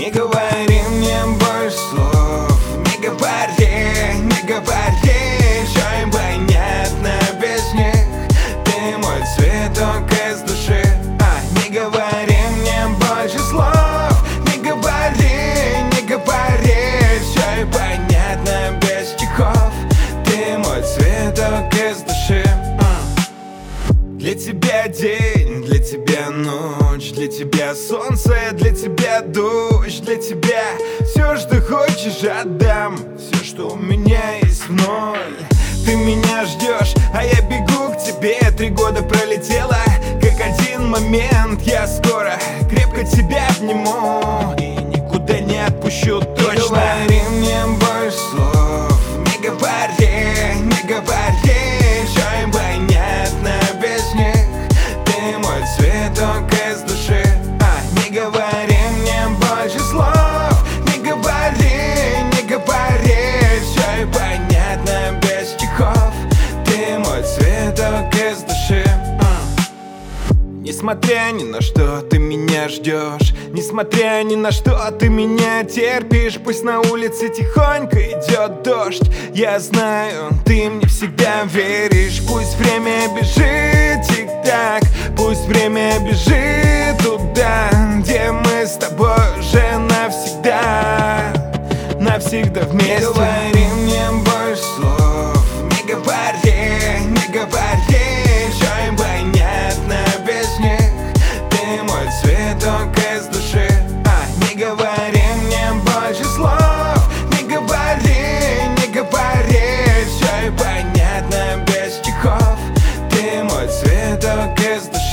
Не говори мне больше слов, не говори, все им понятно без них. Ты мой цветок из души. Не говори мне больше слов, не говори, все им понятно без стихов. Ты мой цветок из души. Для тебя день, для тебя ночь, для тебя солнце, для тебя дождь, для тебя все, что хочешь, отдам. Все, что у меня есть в ноль. Ты меня ждешь, а я бегу к тебе. 3 года пролетело, как один момент. Я скоро крепко тебя обниму и никуда не отпущу точно. Не говори мне больше слов, не говори, все им понятно без них. Ты мой цветок из души. Не говори мне больше слов, не говори, все им понятно без стихов. Ты мой цветок из души. Несмотря ни на что ты меня ждешь, несмотря ни на что ты меня терпишь. Пусть на улице тихонько идет дождь, я знаю, ты мне всегда веришь. Пусть время бежит тик-так, пусть время бежит туда, где мы с тобой уже навсегда, навсегда вместе. Не говори мне больше слов, не говори, все им понятно без них. Ты мой цветок из души. Не говори мне больше слов, не говори, все им понятно без стихов. Ты мой цветок из души.